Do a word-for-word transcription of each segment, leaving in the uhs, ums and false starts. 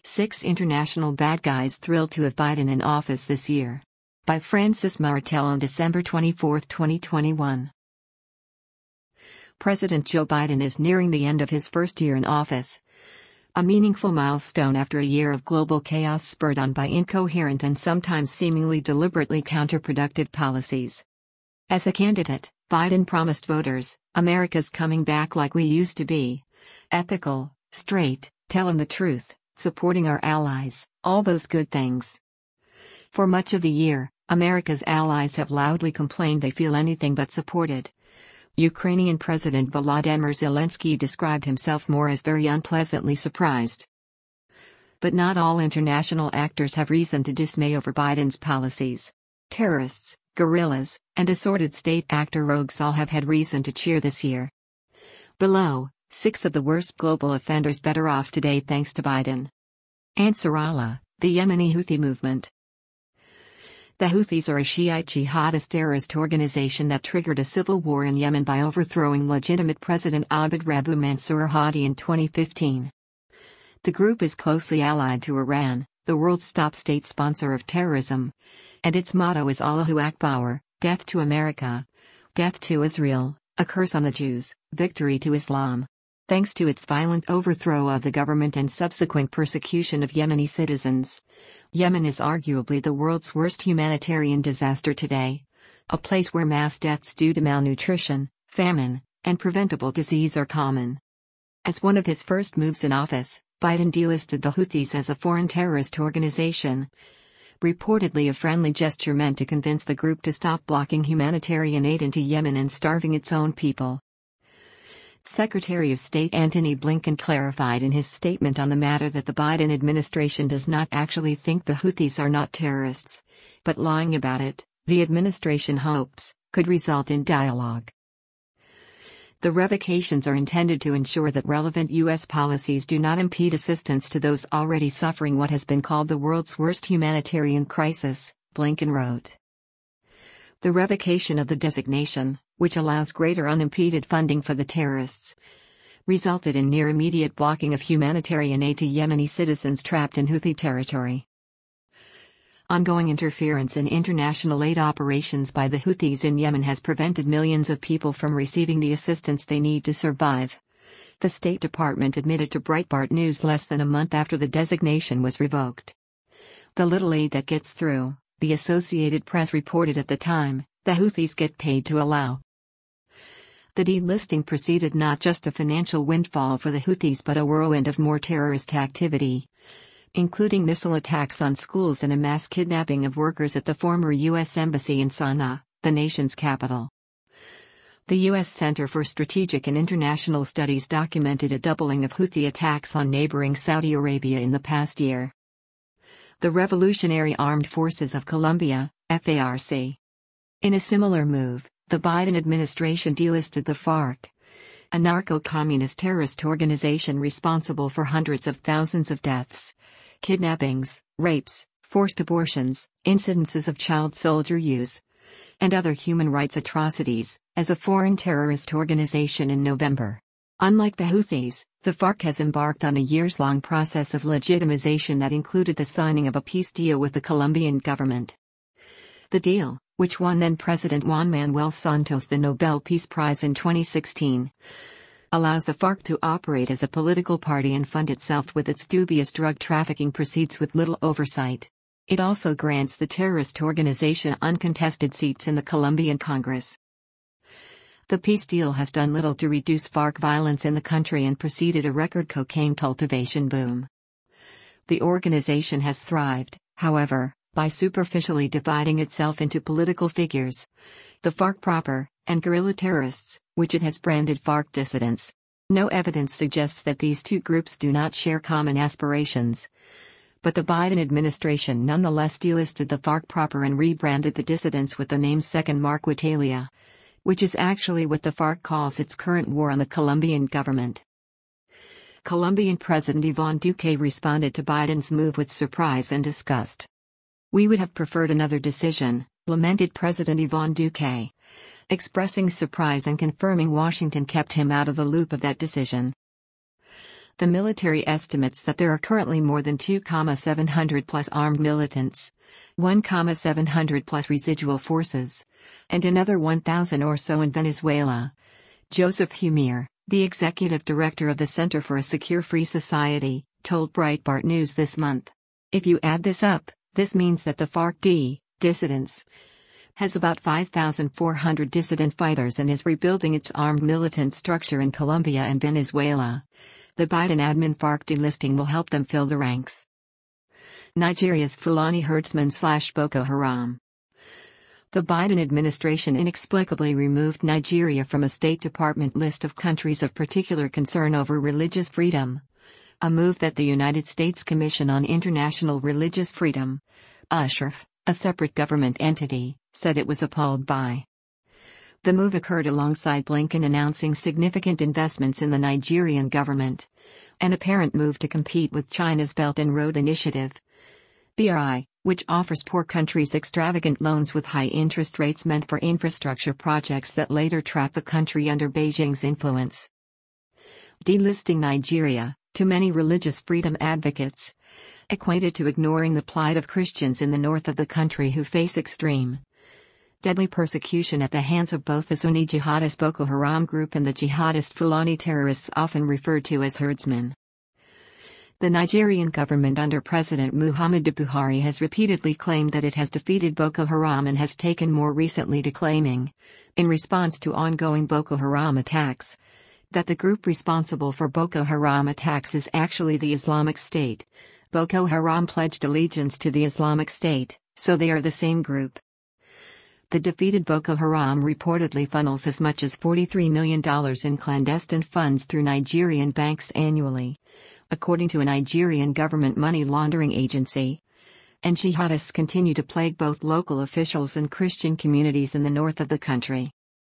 Six International Bad Guys Thrilled to Have Biden in Office This Year. By Francis Martel on December twenty-fourth, twenty twenty-one. President Joe Biden is nearing the end of his first year in office. A meaningful milestone after a year of global chaos spurred on by incoherent and sometimes seemingly deliberately counterproductive policies. As a candidate, Biden promised voters, "America's coming back like we used to be. Ethical, straight, telling the truth, supporting our allies, all those good things." For much of the year, America's allies have loudly complained they feel anything but supported. Ukrainian President Volodymyr Zelensky described himself more as very unpleasantly surprised. But not all international actors have reason to dismay over Biden's policies. Terrorists, guerrillas, and assorted state actor rogues all have had reason to cheer this year. Below, six of the worst global offenders better off today thanks to Biden. Ansarallah, the Yemeni Houthi movement. The Houthis are a Shiite jihadist terrorist organization that triggered a civil war in Yemen by overthrowing legitimate President Abd Rabbu Mansur Hadi in twenty fifteen. The group is closely allied to Iran, the world's top state sponsor of terrorism, and its motto is Allahu Akbar, death to America, death to Israel, a curse on the Jews, victory to Islam. Thanks to its violent overthrow of the government and subsequent persecution of Yemeni citizens, Yemen is arguably the world's worst humanitarian disaster today. A place where mass deaths due to malnutrition, famine, and preventable disease are common. As one of his first moves in office, Biden delisted the Houthis as a foreign terrorist organization. Reportedly a friendly gesture meant to convince the group to stop blocking humanitarian aid into Yemen and starving its own people. Secretary of State Antony Blinken clarified in his statement on the matter that the Biden administration does not actually think the Houthis are not terrorists, but lying about it, the administration hopes, could result in dialogue. The revocations are intended to ensure that relevant U S policies do not impede assistance to those already suffering what has been called the world's worst humanitarian crisis, Blinken wrote. The revocation of the designation, which allows greater unimpeded funding for the terrorists, resulted in near immediate blocking of humanitarian aid to Yemeni citizens trapped in Houthi territory. Ongoing interference in international aid operations by the Houthis in Yemen has prevented millions of people from receiving the assistance they need to survive. The State Department admitted to Breitbart News less than a month after the designation was revoked. "The little aid that gets through," the Associated Press reported at the time, "the Houthis get paid to allow." The delisting preceded not just a financial windfall for the Houthis but a whirlwind of more terrorist activity, including missile attacks on schools and a mass kidnapping of workers at the former U S Embassy in Sana'a, the nation's capital. The U S Center for Strategic and International Studies documented a doubling of Houthi attacks on neighboring Saudi Arabia in the past year. The Revolutionary Armed Forces of Colombia, F A R C. In a similar move, the Biden administration delisted the FARC, a narco-communist terrorist organization responsible for hundreds of thousands of deaths, kidnappings, rapes, forced abortions, incidences of child soldier use, and other human rights atrocities, as a foreign terrorist organization in November. Unlike the Houthis, the FARC has embarked on a years-long process of legitimization that included the signing of a peace deal with the Colombian government. The deal, which won then-President Juan Manuel Santos the Nobel Peace Prize in twenty sixteen, allows the FARC to operate as a political party and fund itself with its dubious drug trafficking proceeds with little oversight. It also grants the terrorist organization uncontested seats in the Colombian Congress. The peace deal has done little to reduce FARC violence in the country and preceded a record cocaine cultivation boom. The organization has thrived, however, by superficially dividing itself into political figures, the FARC proper, and guerrilla terrorists, which it has branded FARC dissidents. No evidence suggests that these two groups do not share common aspirations. But the Biden administration nonetheless delisted the FARC proper and rebranded the dissidents with the name Second Marquetalia, which is actually what the FARC calls its current war on the Colombian government. Colombian President Iván Duque responded to Biden's move with surprise and disgust. "We would have preferred another decision," lamented President Iván Duque, expressing surprise and confirming Washington kept him out of the loop of that decision. The military estimates that there are currently more than two thousand seven hundred plus armed militants, one thousand seven hundred plus residual forces, and another one thousand or so in Venezuela. Joseph Humir, the executive director of the Center for a Secure Free Society, told Breitbart News this month. If you add this up, this means that the FARC-D, dissidents, has about five thousand four hundred dissident fighters and is rebuilding its armed militant structure in Colombia and Venezuela. The Biden admin FARC delisting will help them fill the ranks. Nigeria's Fulani herdsmen slash Boko Haram. The Biden administration inexplicably removed Nigeria from a State Department list of countries of particular concern over religious freedom. A move that the United States Commission on International Religious Freedom, USHRF, a separate government entity, said it was appalled by. The move occurred alongside Blinken announcing significant investments in the Nigerian government, an apparent move to compete with China's Belt and Road Initiative, B R I, which offers poor countries extravagant loans with high interest rates meant for infrastructure projects that later trap the country under Beijing's influence. Delisting Nigeria, to many religious freedom advocates, equated to ignoring the plight of Christians in the north of the country who face extreme, deadly persecution at the hands of both the Sunni jihadist Boko Haram group and the jihadist Fulani terrorists often referred to as herdsmen. The Nigerian government under President Muhammadu Buhari has repeatedly claimed that it has defeated Boko Haram and has taken more recently to claiming, in response to ongoing Boko Haram attacks, that the group responsible for Boko Haram attacks is actually the Islamic State. Boko Haram pledged allegiance to the Islamic State, so they are the same group. The defeated Boko Haram reportedly funnels as much as forty-three million dollars in clandestine funds through Nigerian banks annually, according to a Nigerian government money laundering agency. And jihadists continue to plague both local officials and Christian communities in the north of the country.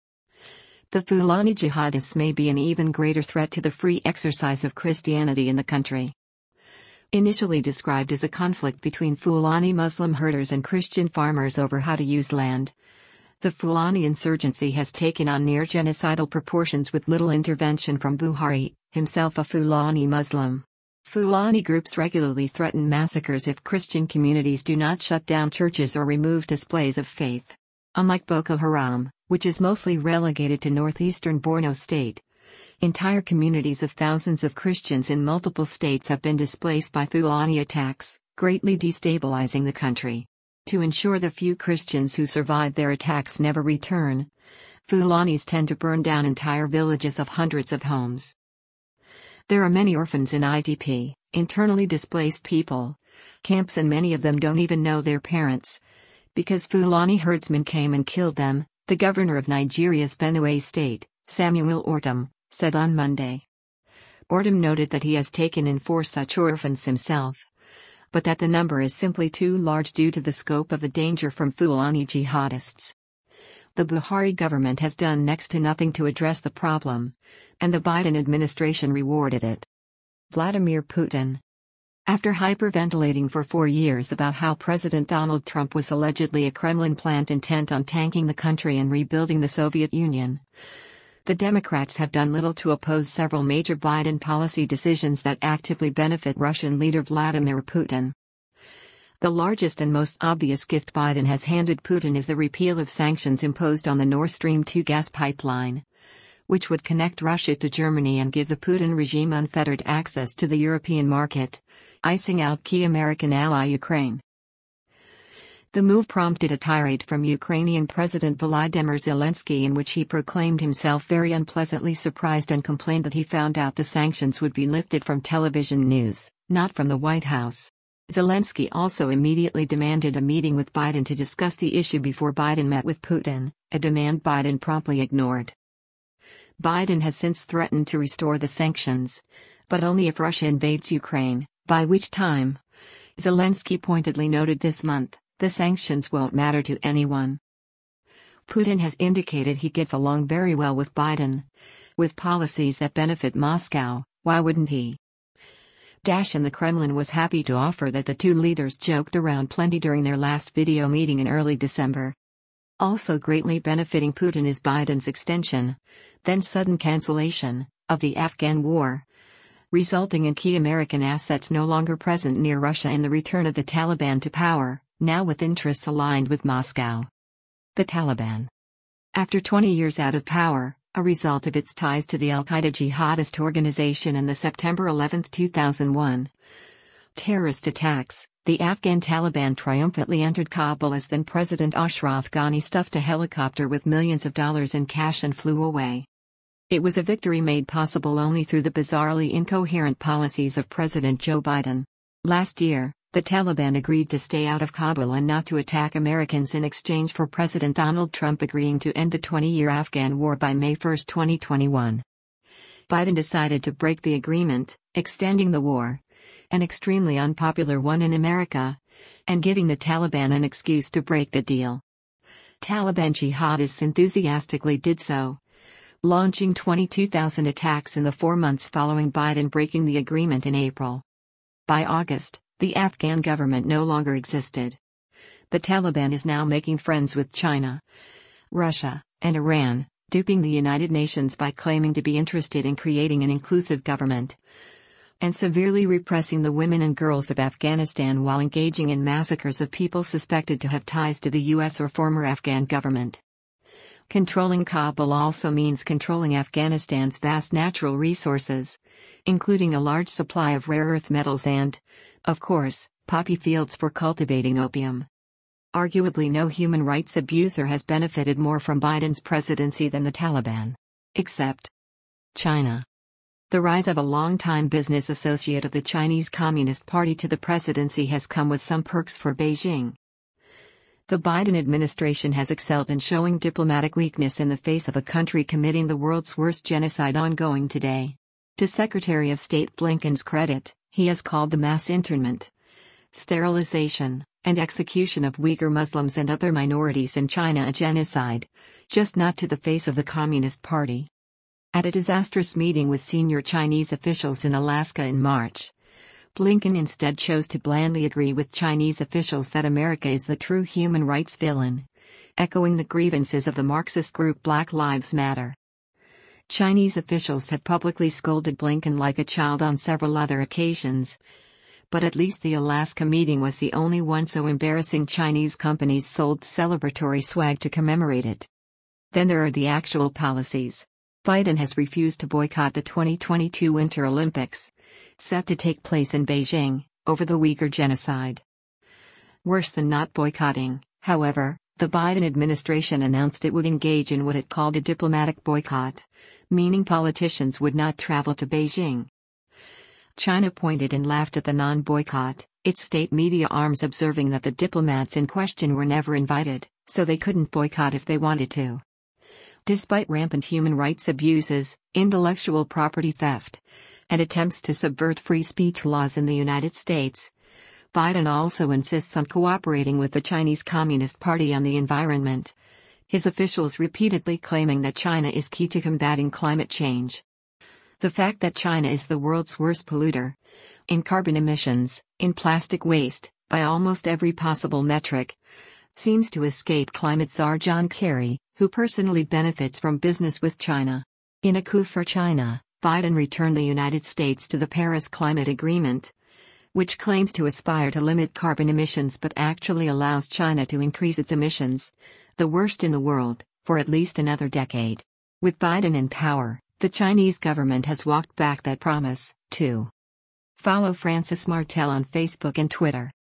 The Fulani jihadists may be an even greater threat to the free exercise of Christianity in the country. Initially described as a conflict between Fulani Muslim herders and Christian farmers over how to use land, the Fulani insurgency has taken on near genocidal proportions with little intervention from Buhari, himself a Fulani Muslim. Fulani groups regularly threaten massacres if Christian communities do not shut down churches or remove displays of faith. Unlike Boko Haram, which is mostly relegated to northeastern Borno State, entire communities of thousands of Christians in multiple states have been displaced by Fulani attacks, greatly destabilizing the country. To ensure the few Christians who survive their attacks never return, Fulanis tend to burn down entire villages of hundreds of homes. There are many orphans in I D P, internally displaced people, camps, and many of them don't even know their parents, because Fulani herdsmen came and killed them, the governor of Nigeria's Benue State, Samuel Ortom, said on Monday. Ortom noted that he has taken in four such orphans himself, but that the number is simply too large due to the scope of the danger from Fulani jihadists. The Buhari government has done next to nothing to address the problem, and the Biden administration rewarded it. Vladimir Putin. After hyperventilating for four years about how President Donald Trump was allegedly a Kremlin plant intent on tanking the country and rebuilding the Soviet Union, the Democrats have done little to oppose several major Biden policy decisions that actively benefit Russian leader Vladimir Putin. The largest and most obvious gift Biden has handed Putin is the repeal of sanctions imposed on the Nord Stream two gas pipeline, which would connect Russia to Germany and give the Putin regime unfettered access to the European market, icing out key American ally Ukraine. The move prompted a tirade from Ukrainian President Volodymyr Zelensky in which he proclaimed himself very unpleasantly surprised and complained that he found out the sanctions would be lifted from television news, not from the White House. Zelensky also immediately demanded a meeting with Biden to discuss the issue before Biden met with Putin, a demand Biden promptly ignored. Biden has since threatened to restore the sanctions, but only if Russia invades Ukraine, by which time, Zelensky pointedly noted this month, the sanctions won't matter to anyone. Putin has indicated he gets along very well with Biden, with policies that benefit Moscow. Why wouldn't he? Dash and the Kremlin was happy to offer that the two leaders joked around plenty during their last video meeting in early December. Also greatly benefiting Putin is Biden's extension, then sudden cancellation, of the Afghan war, resulting in key American assets no longer present near Russia and the return of the Taliban to power, now with interests aligned with Moscow. The Taliban. After twenty years out of power, a result of its ties to the Al-Qaeda jihadist organization and the September eleventh two thousand one terrorist attacks, the Afghan Taliban triumphantly entered Kabul as then-President Ashraf Ghani stuffed a helicopter with millions of dollars in cash and flew away. It was a victory made possible only through the bizarrely incoherent policies of President Joe Biden. Last year, the Taliban agreed to stay out of Kabul and not to attack Americans in exchange for President Donald Trump agreeing to end the twenty-year Afghan war by May first twenty twenty-one. Biden decided to break the agreement, extending the war, an extremely unpopular one in America, and giving the Taliban an excuse to break the deal. Taliban jihadists enthusiastically did so, launching twenty-two thousand attacks in the four months following Biden breaking the agreement in April. By August, the Afghan government no longer existed. The Taliban is now making friends with China, Russia, and Iran, duping the United Nations by claiming to be interested in creating an inclusive government, and severely repressing the women and girls of Afghanistan while engaging in massacres of people suspected to have ties to the U S or former Afghan government. Controlling Kabul also means controlling Afghanistan's vast natural resources, including a large supply of rare earth metals and, of course, poppy fields for cultivating opium. Arguably no human rights abuser has benefited more from Biden's presidency than the Taliban. Except China. The rise of a longtime business associate of the Chinese Communist Party to the presidency has come with some perks for Beijing. The Biden administration has excelled in showing diplomatic weakness in the face of a country committing the world's worst genocide ongoing today. To Secretary of State Blinken's credit, he has called the mass internment, sterilization, and execution of Uyghur Muslims and other minorities in China a genocide, just not to the face of the Communist Party. At a disastrous meeting with senior Chinese officials in Alaska in March, Blinken instead chose to blandly agree with Chinese officials that America is the true human rights villain, echoing the grievances of the Marxist group Black Lives Matter. Chinese officials have publicly scolded Blinken like a child on several other occasions, but at least the Alaska meeting was the only one so embarrassing Chinese companies sold celebratory swag to commemorate it. Then there are the actual policies. Biden has refused to boycott the twenty twenty-two Winter Olympics, set to take place in Beijing, over the Uyghur genocide. Worse than not boycotting, however, the Biden administration announced it would engage in what it called a diplomatic boycott, meaning politicians would not travel to Beijing. China pointed and laughed at the non-boycott, its state media arms observing that the diplomats in question were never invited, so they couldn't boycott if they wanted to. Despite rampant human rights abuses, intellectual property theft, and attempts to subvert free speech laws in the United States, Biden also insists on cooperating with the Chinese Communist Party on the environment, his officials repeatedly claiming that China is key to combating climate change. The fact that China is the world's worst polluter, in carbon emissions, in plastic waste, by almost every possible metric, seems to escape climate czar John Kerry, who personally benefits from business with China. In a coup for China, Biden returned the United States to the Paris Climate Agreement, which claims to aspire to limit carbon emissions but actually allows China to increase its emissions, the worst in the world, for at least another decade. With Biden in power, the Chinese government has walked back that promise, too. Follow Francis Martel on Facebook and Twitter.